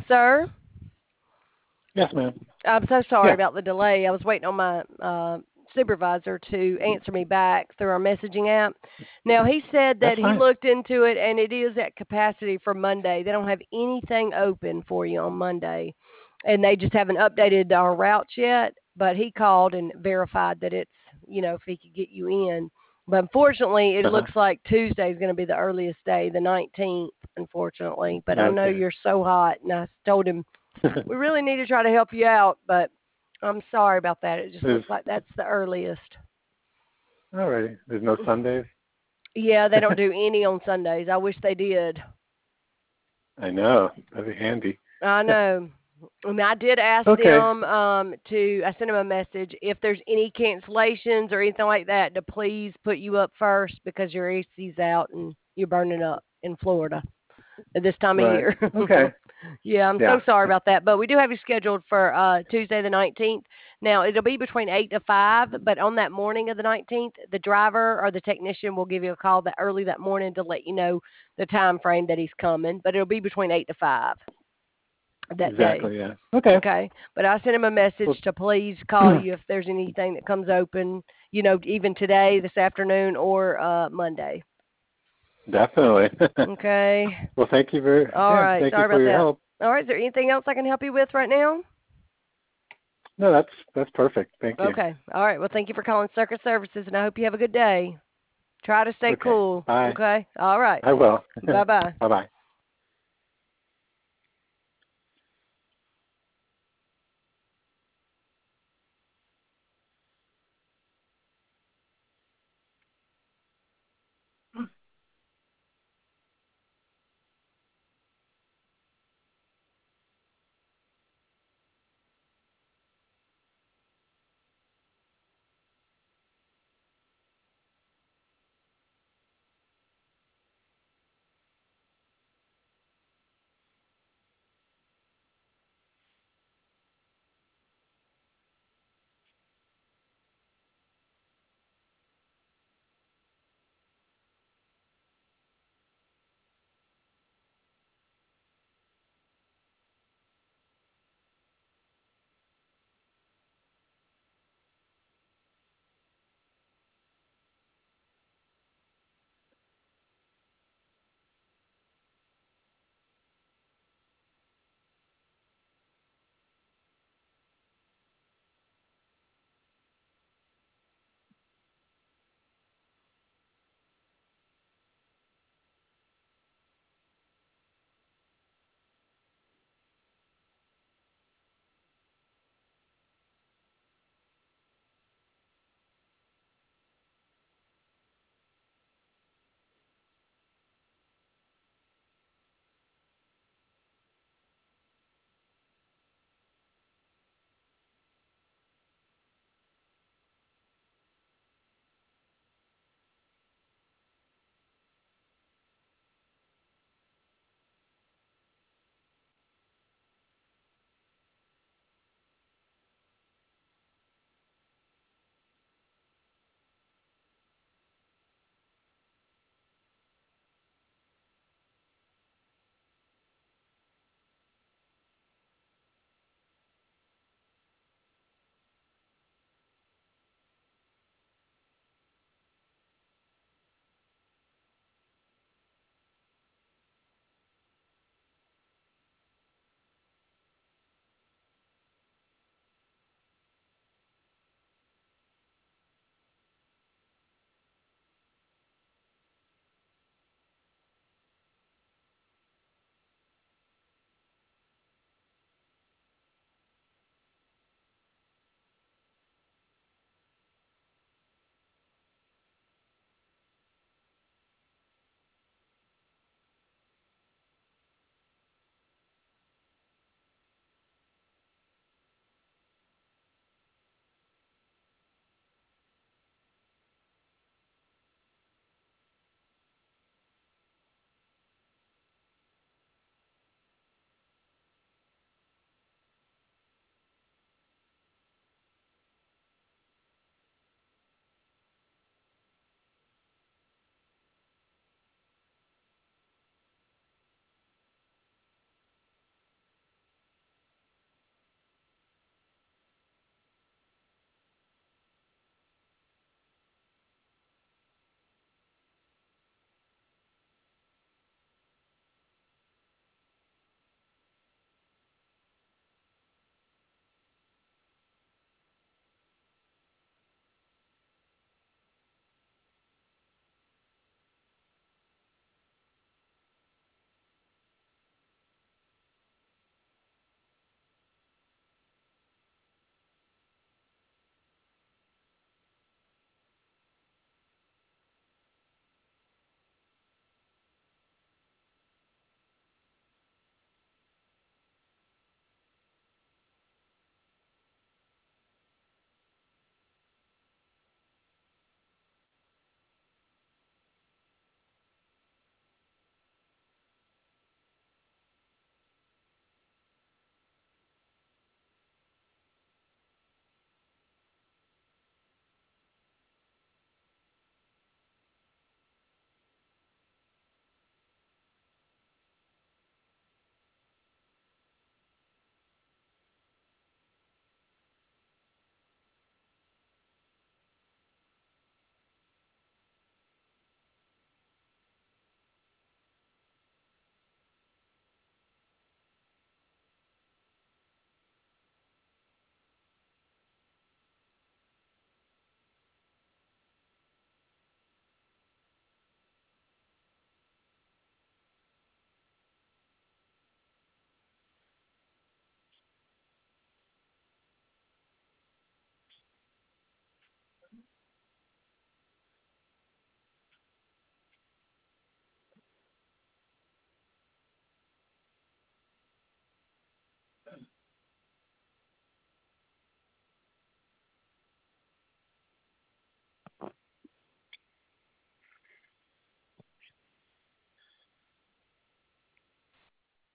Sir, Yes, ma'am. I'm so sorry Yeah. about the delay. I was waiting on my supervisor to answer me back through our messaging app. Now, he said That's that he fine. looked into it and it is at capacity for Monday. They don't have anything open for you on Monday, and they just haven't updated our routes yet. But he called and verified that it's, if he could get you in. But unfortunately, it Uh-huh. looks like Tuesday is going to be the earliest day, the 19th, unfortunately. But I know Okay. you're so hot, and I told him we really need to try to help you out, but I'm sorry about that. It just There's looks like that's the earliest. alrighty. There's no Sundays. Yeah, they don't do any on Sundays. I wish they did. I know. That'd be handy. I know. And I did ask Okay. them I sent them a message if there's any cancellations or anything like that to please put you up first because your AC's out and you're burning up in Florida at this time of Right. year. Okay. Yeah, I'm so Yeah. sorry about that, but we do have you scheduled for Tuesday the 19th. Now, it'll be between 8 to 5, but on that morning of the 19th, the driver or the technician will give you a call that early that morning to let you know the time frame that he's coming, but it'll be between 8 to 5 that day. Exactly. Yeah. Okay. Okay, but I sent him a message Well, to please call you if there's anything that comes open, even today, this afternoon, or Monday. definitely. Okay. Well, thank you very. All Yeah. right. Thank you Sorry for about your that. help. All right. Is there anything else I can help you with right now? No, that's perfect. Thank you. Okay. All right. Well, thank you for calling Circus Services, and I hope you have a good day. Try to stay Okay. cool. Bye. Okay. All right. I will. Bye bye. Bye bye.